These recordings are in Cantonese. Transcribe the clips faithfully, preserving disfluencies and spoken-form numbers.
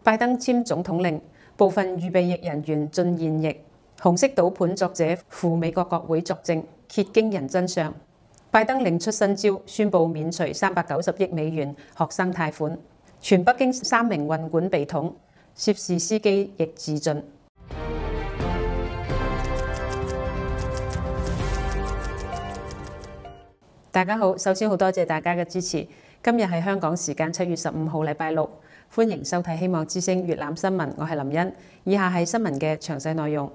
拜登簽總統令，部分預備役人員進現役。紅色賭盤作者赴美國國會作證，揭驚人真相。拜登另出新招，宣布免除三百九十億美元學生貸款。全北京三名運管被捅，涉事司機亦自盡。大家好，首先好多謝大家嘅支持。今日係香港時間七月十五號，禮拜六，歡迎收睇《希望之聲》粵覽新聞，我係林茵。以下係新聞嘅詳細內容。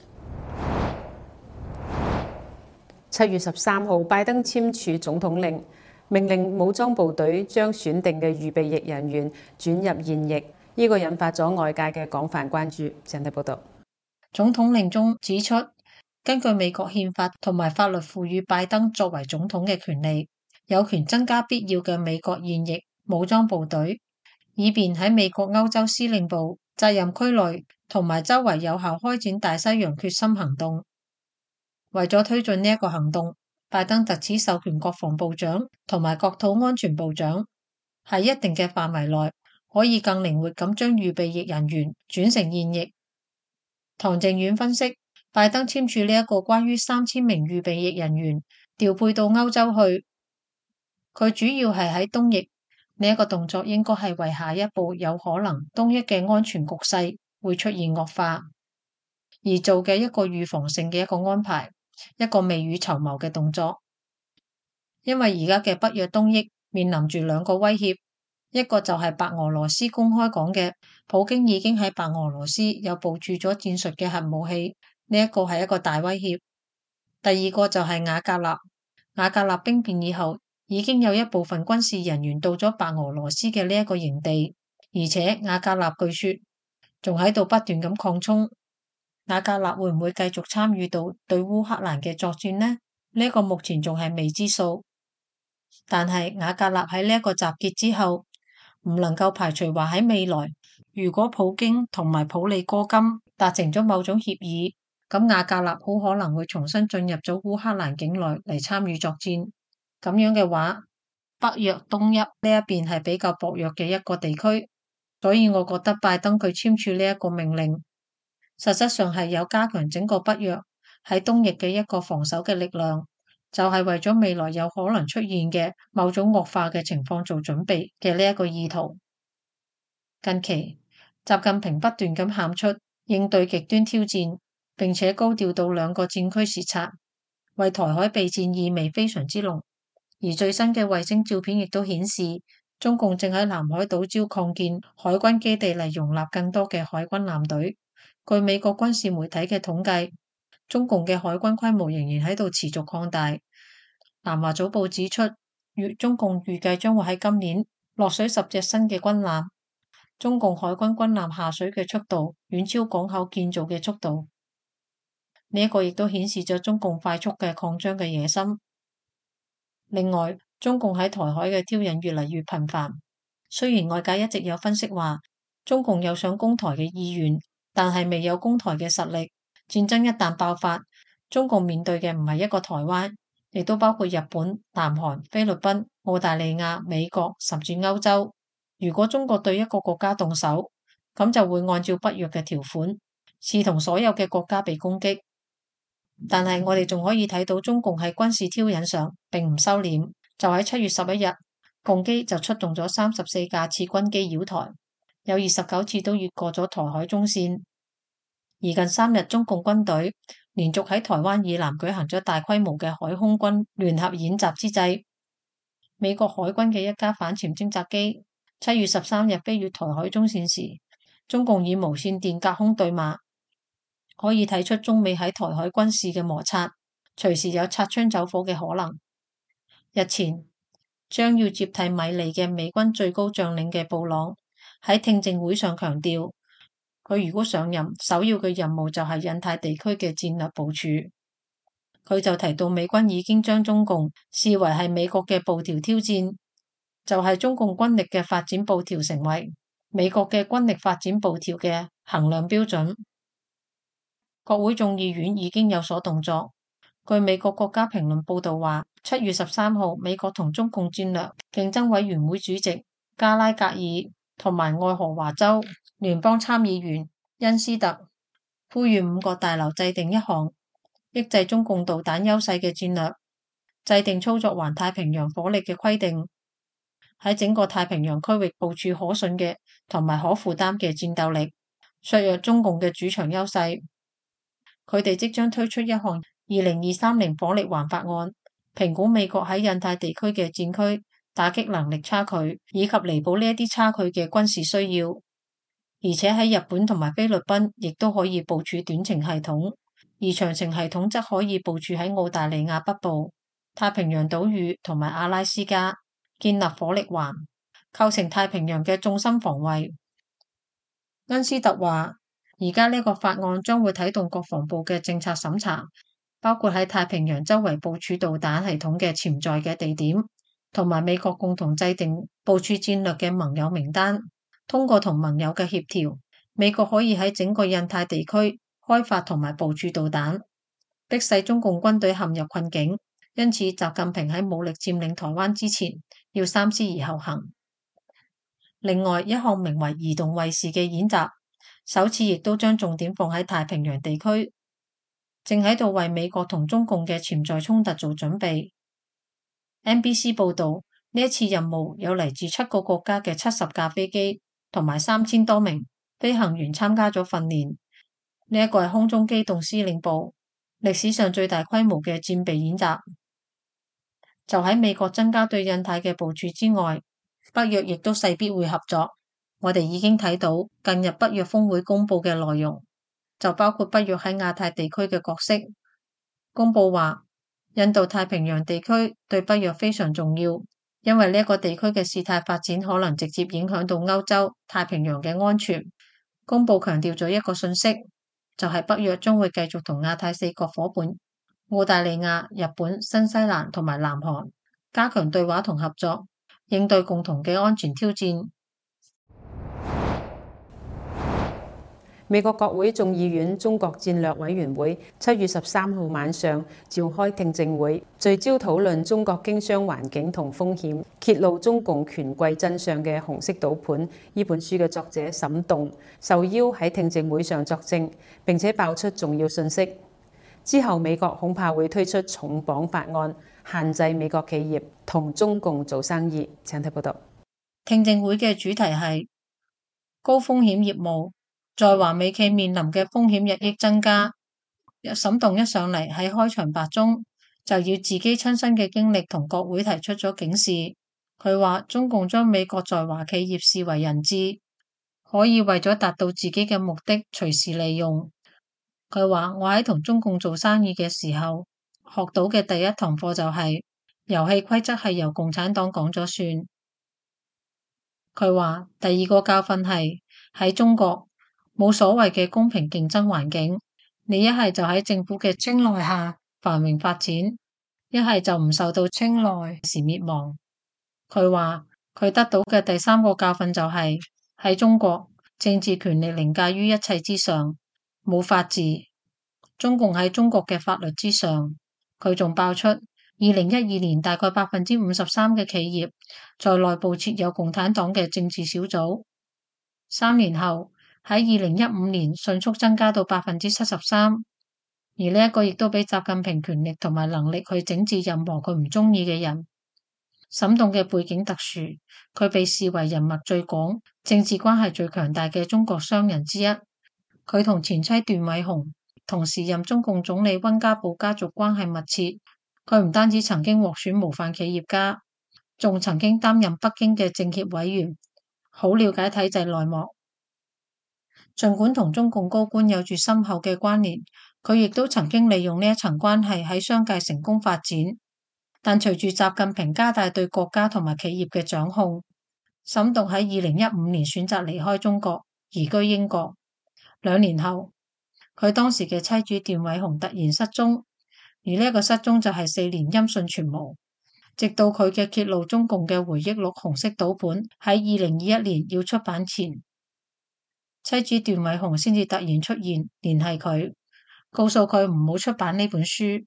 七月十三號，拜登簽署總統令，命令武裝部隊將選定嘅預備役人員轉入現役，呢個引發咗外界嘅廣泛關注。請睇報道。 總統令中指出，根據美國憲法同埋法律賦予拜登作為總統嘅權利，有權增加必要嘅美國現役武裝部隊，以便喺美國歐洲司令部責任區內同埋周圍有效開展大西洋決心行動。為咗推進呢一個行動，拜登特此授權國防部長同埋國土安全部長喺一定嘅範圍內，可以更靈活咁將預備役人員轉成現役。唐靖遠分析，拜登簽署呢一個關於三千名預備役人員調配到歐洲去，佢主要係喺東翼呢一個動作，應該係為下一步有可能東翼嘅安全局勢會出現惡化而做嘅一個預防性嘅一個安排。一個未雨綢繆嘅動作，因為而家嘅北約東翼面臨住兩個威脅，一個就係白俄羅斯公開講嘅，普京已經喺白俄羅斯有部署咗戰術嘅核武器，呢一個係一個大威脅。第二個就係瓦格納，瓦格納兵變以後，已經有一部分軍事人員到咗白俄羅斯嘅呢一個營地，而且瓦格納據說仲喺度不斷咁擴充。瓦格納會唔會繼續參與到對烏克蘭嘅作戰呢？呢一個目前仲係未知數。但係瓦格納喺呢一個集結之後，唔能夠排除話喺未來，如果普京同埋普里戈金達成咗某種協議，咁瓦格納好可能會重新進入咗烏克蘭境內嚟參與作戰。咁樣嘅話，北約東翼呢一邊係比較薄弱嘅一個地區，所以我覺得拜登佢簽署呢一個命令，實質上係有加強整個北約喺東翼嘅一個防守嘅力量，就係為咗未來有可能出現嘅某種惡化嘅情況做準備嘅呢一個意圖。近期習近平不斷咁喊出應對極端挑戰，並且高調到兩個戰區視察，為台海備戰意味非常之濃。而最新嘅衛星照片亦都顯示，中共正喺南海島礁擴建海軍基地嚟容納更多嘅海軍艦隊。據美國軍事媒體嘅統計，中共嘅海軍規模仍然喺度持續擴大。南華早報指出，中共預計將會喺今年落水十隻新嘅軍艦。中共海軍軍艦下水嘅速度遠超港口建造嘅速度，呢一個亦都顯示咗中共快速嘅擴張嘅野心。另外，中共喺台海嘅挑釁越嚟越頻繁。雖然外界一直有分析話，中共有想攻台嘅意願，但係未有攻台嘅實力。戰爭一旦爆發，中共面對嘅唔係一個台灣，亦都包括日本、南韓、菲律賓、澳大利亞、美國，甚至歐洲。如果中國對一個國家動手，咁就會按照北約嘅條款，視同所有嘅國家被攻擊。但係我哋仲可以睇到中共喺軍事挑釁上並唔收斂，就喺七月十一日，共機就出動咗三十四架次軍機擾台，有二十九次都越過咗台海中線。而近三日，中共軍隊連續喺台灣以南舉行咗大規模嘅海空軍聯合演習之際，美國海軍嘅一架反潛偵察機七月十三日飛越台海中線時，中共以無線電隔空對罵，可以睇出中美喺台海軍事嘅摩擦，隨時有擦槍走火嘅可能。日前將要接替米利嘅美軍最高將領嘅布朗喺聽證會上強調，佢如果上任，首要嘅任務就係印太地區嘅戰略部署。佢就提到美軍已經將中共視為係美國嘅步調挑戰，就係中共軍力嘅發展步調成為美國嘅軍力發展步調嘅衡量標準。國會眾議院已經有所動作。據美國國家評論報道話，七月十三號，美國同中共戰略競爭委員會主席加拉格爾同埋愛荷華州聯邦參議員恩斯特，呼籲五角大樓制定一項抑制中共導彈優勢嘅戰略，制定操作環太平洋火力嘅規定，喺整個太平洋區域部署可信嘅同埋可負擔嘅戰鬥力，削弱中共嘅主場優勢。佢哋即將推出一項二零二三年火力環法案，評估美國喺印太地區嘅戰區打擊能力差距，以及彌補呢一啲差距嘅軍事需要。而且喺日本同埋菲律賓亦都可以部署短程系統，而長程系統則可以部署喺澳大利亞北部、太平洋島嶼同埋阿拉斯加，建立火力環，構成太平洋嘅重心防衛。恩斯特話，而家呢個法案將會啟動國防部嘅政策審查，包括喺太平洋周圍部署導彈系統嘅潛在嘅地點，同埋美國共同制定部署戰略嘅盟友名單。通過同盟友嘅協調，美國可以喺整個印太地區開發同埋部署導彈，迫使中共軍隊陷入困境。因此，習近平喺武力佔領台灣之前，要三思而後行。另外，一項名為移動衛士嘅演習，首次亦都將重點放喺太平洋地區，正喺度為美國同中共嘅潛在衝突做準備。N B C 報導，呢一次任務有嚟自七個國家嘅七十架飛機同埋三千多名飛行員參加咗訓練。呢一個係空中機動司令部歷史上最大規模嘅戰備演習。就喺美國增加對印太嘅部署之外，北約亦都勢必會合作。我哋已經睇到近日北約峰會公佈嘅內容，就包括北約喺亞太地區嘅角色。公佈話，印度太平洋地區對北約非常重要，因為呢一個地區嘅事態發展可能直接影響到歐洲太平洋嘅安全。公佈強調咗一個信息，就係北約將會繼續同亞太四國夥伴澳大利亞、日本、新西蘭同埋南韓加強對話同合作，應對共同嘅安全挑戰。 美國國會眾議院中國戰略委員會七月十三號晚上召開聽證會，聚焦討論中國經商環境同風險，揭露中共權貴真相嘅《紅色賭盤》呢本書嘅作者沈棟受邀喺聽證會上作證，並且爆出重要信息。之後美國恐怕會推出重磅法案，限制美國企業同中共做生意。請睇報道。 聽證會嘅主題係高風險業務，在華美企面臨嘅風險日益增加。沈棟一上嚟喺開場白中就要自己親身嘅經歷同國會提出咗警示。佢話中共將美國在華企業視為人質，可以為咗達到自己嘅目的隨時利用。佢話我喺同中共做生意嘅時候學到嘅第一堂課就係遊戲規則係由共產黨講咗算。佢話第二個教訓係喺中國冇所謂嘅公平競爭環境，你一係就喺政府嘅青睞下繁榮發展，一係就唔受到青睞時滅亡。佢話佢得到嘅第三個教訓就係喺中國政治權力凌駕於一切之上，冇法治，中共喺中國嘅法律之上。佢仲爆出二零一二年大概百分之五十三嘅企業在內部設有共產黨嘅政治小組，三年後喺二零一五年迅速增加到百分之七十三，而呢一個亦都俾習近平權力同埋能力去整治任何佢唔中意嘅人。沈棟嘅背景特殊，佢被視為人脈最廣、政治關係最強大嘅中國商人之一。佢同前妻段偉雄同時任中共總理溫家寶家族關係密切。佢唔單止曾經獲選模範企業家，仲曾經擔任北京嘅政協委員，好了解體制內幕。儘管同中共高官有住深厚嘅關聯，佢亦都曾經利用呢一層關係喺商界成功發展。但隨住習近平加大對國家同埋企業嘅掌控，沈棟喺二零一五年選擇離開中國，移居英國。兩年後，佢當時嘅妻子段偉雄突然失蹤，而呢一個失蹤就係四年音訊全無，直到佢嘅揭露中共嘅回憶錄《紅色賭盤》喺二零二一年要出版前，妻子段偉雄先至突然出現聯繫佢，告訴佢唔好出版呢本書。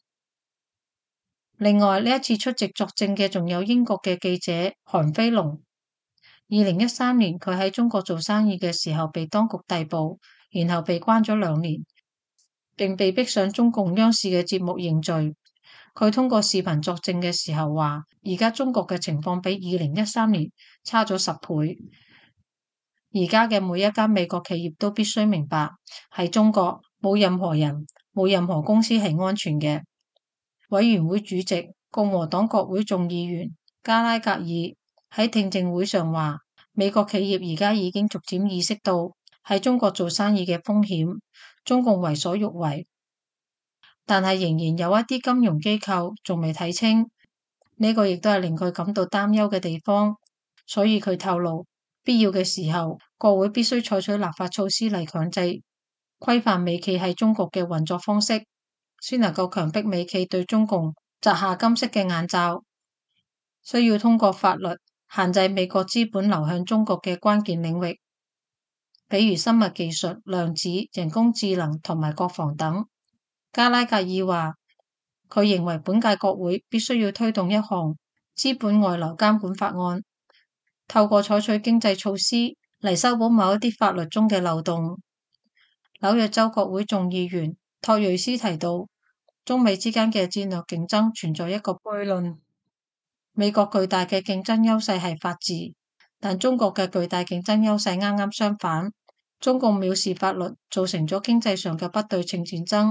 另外呢一次出席作證嘅仲有英國嘅記者韓飛龍， 二零一三年佢喺中國做生意嘅時候被當局逮捕，然後被關咗兩年，並被逼上中共央視嘅節目認罪。佢通過視頻作證嘅時候話，而家中國嘅情況比二零一三年差咗十倍。而家嘅每一間美國企業都必須明白，喺中國冇任何人、冇任何公司係安全嘅。委員會主席共和黨國會眾議員加拉格爾喺聽證會上話，美國企業而家已經逐漸意識到喺中國做生意嘅風險，中共為所欲為，但係仍然有一啲金融機構仲未睇清，呢個亦都係令佢感到擔憂嘅地方。所以佢透露，必要嘅時候，國會必須採取立法措施嚟強制規範美企喺中國嘅運作方式，先能夠強迫美企對中共摘下金色嘅眼罩。需要通過法律限制美國資本流向中國嘅關鍵領域，比如生物技術、量子、人工智能同埋國防等。加拉格爾話，佢認為本屆國會必須要推動一項資本外流監管法案，透過採取經濟措施嚟修補某一啲法律中嘅漏洞。紐約州國會眾議員托瑞斯提到，中美之間嘅戰略競爭存在一個悖論。美國巨大嘅競爭優勢係法治，但中國嘅巨大競爭優勢啱啱相反。中共藐視法律，造成咗經濟上嘅不對稱戰爭。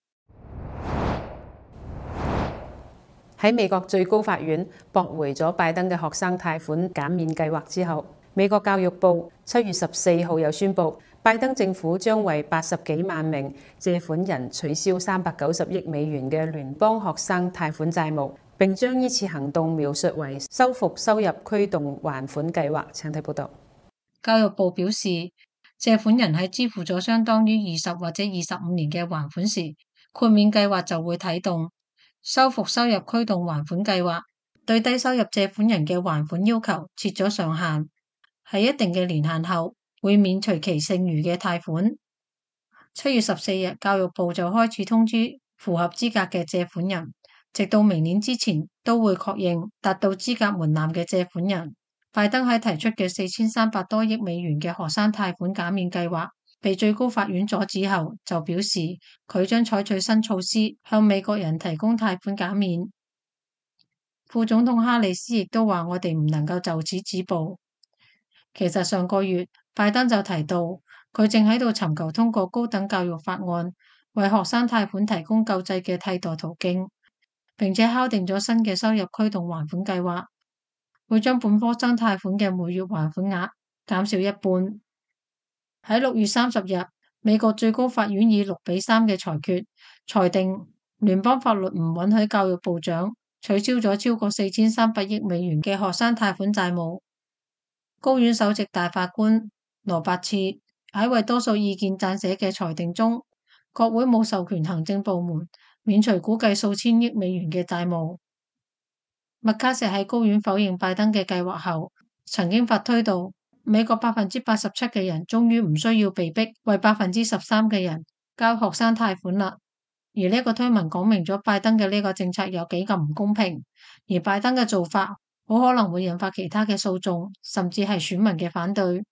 喺美國最高法院駁回咗拜登嘅學生貸款減免計劃之後，美國教育部七月十四號又宣布，拜登政府將為八十幾萬名借款人取消三百九十億美元嘅聯邦學生貸款債務。並將呢次行動描述為修復收入驅動還款計劃。請睇報道。 教育部表示，借款人喺支付咗相當於二十或者二十五年嘅還款時，豁免計劃就會啟動。修復收入驅動還款計劃對低收入借款人嘅還款要求設咗上限，喺一定嘅年限後會免除其剩餘嘅貸款。七月十四日，教育部就開始通知符合資格嘅借款人，直到明年之前都會確認達到資格門檻嘅借款人。拜登喺提出嘅四千三百多億美元嘅學生貸款減免計劃被最高法院阻止後，就表示佢將採取新措施向美國人提供貸款減免。副總統哈里斯亦都話：我哋唔能夠就此止步。其實上個月拜登就提到，佢正喺度尋求通過高等教育法案，為學生貸款提供救濟嘅替代途徑。並且敲定咗新嘅收入驅動還款計劃，會將本科生貸款嘅每月還款額減少一半。喺六月三十日，美國最高法院以六比三嘅裁決，裁定聯邦法律唔允許教育部長取消咗超過四千三百億美元嘅學生貸款債務。高院首席大法官羅伯茨喺為多數意見撰寫嘅裁定中，國會冇授權行政部門免除估計數千億美元嘅債務。麥卡錫喺高院否認拜登嘅計劃後，曾經發推到美國百分之八十七嘅人終於唔需要被逼為百分之十三嘅人交學生貸款啦。而呢個推文講明咗拜登嘅呢個政策有幾咁唔公平，而拜登嘅做法好可能會引發其他嘅訴訟，甚至係選民嘅反對。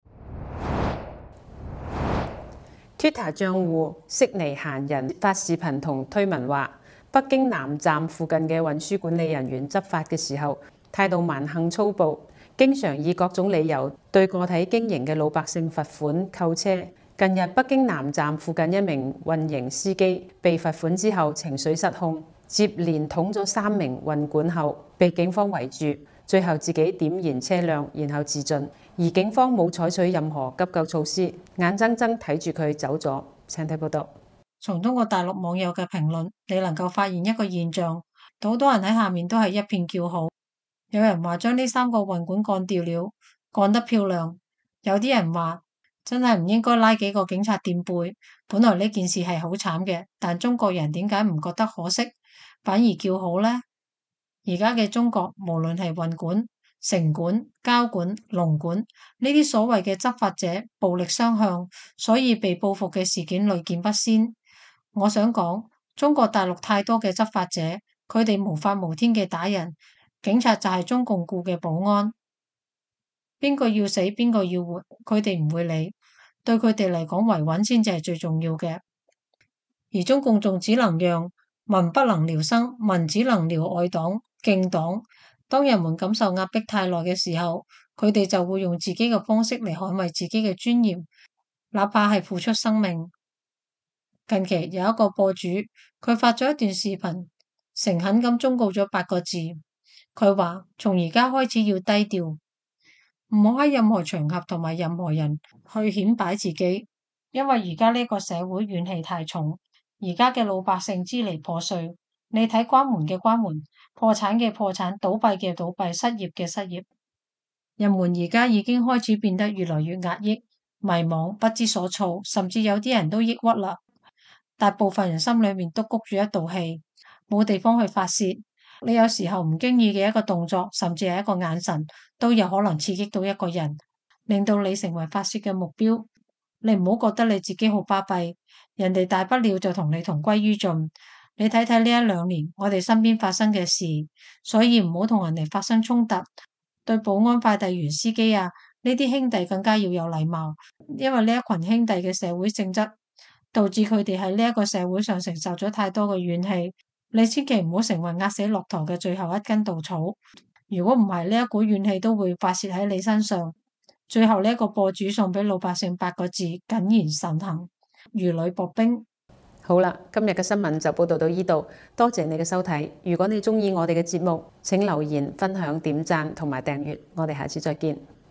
Twitter 賬戶悉尼閒人發視頻同推文話，北京南站附近嘅運輸管理人員執法嘅時候態度蠻橫粗暴，經常以各種理由對個體經營嘅老百姓罰款扣車。近日北京南站附近一名運營司機被罰款之後情緒失控，接連捅咗三名運管後被警方圍住，最後自己點燃車輛然後自盡。而警方冇採取任何急救措施，眼睜睜睇住佢走咗。請睇報道。 從通過大陸網友嘅評論，你能夠發現一個現象，好多人喺下面都係一片叫好。有人話將呢三個運管幹掉了，幹得漂亮。有啲人話真係唔應該拉幾個警察墊背，本來呢件事係好慘嘅，但中國人點解唔覺得可惜，反而叫好呢？而家嘅中國，無論係運管、城管、交管、龍管呢啲所謂嘅執法者，暴力相向，所以被報復嘅事件屢見不鮮。我想講，中國大陸太多嘅執法者，佢哋無法無天嘅打人，警察就係中共僱嘅保安。 邊個要死邊個要活，佢哋唔會理。對佢哋嚟講，維穩先至係最重要嘅。而中共仲只能讓民不能聊生，民只能聊愛黨、敬黨。當人們感受壓迫太耐嘅時候，佢哋就會用自己嘅方式嚟捍衛自己嘅尊嚴，哪怕係付出生命。近期有一個博主，佢發咗一段視頻，誠懇咁忠告咗八個字。佢話：從而家開始要低調，唔好喺任何場合同埋任何人去顯擺自己，因為而家呢個社會怨氣太重，而家嘅老百姓支離破碎。你睇關門嘅關門，破產嘅破產，倒閉嘅倒閉，失業嘅失業。人們而家已經開始變得越來越壓抑、迷茫、不知所措，甚至有啲人都抑鬱啦。大部分人心裏面都谷住一道氣，冇地方去發泄。你有時候唔經意嘅一個動作，甚至係一個眼神，都有可能刺激到一個人，令到你成為發泄嘅目標。你唔好覺得你自己好巴閉，人哋大不了就同你同歸於盡。你睇睇呢一兩年我哋身邊發生嘅事，所以唔好同人哋發生衝突。對保安、快遞員、司機啊呢啲兄弟更加要有禮貌，因為呢一群兄弟嘅社會性質，導致佢哋喺呢一個社會上承受咗太多嘅怨氣。你千祈唔好成為壓死駱駝嘅最後一根稻草。如果唔係，呢一股怨氣都會發洩喺你身上。最後呢一個播主送俾老百姓八個字：謹言慎行，如履薄冰。 好啦，今日嘅新聞就報道到呢度，多謝你嘅收睇。如果你鍾意我哋嘅節目，請留言、分享、點讚同埋訂閱。我哋下次再見。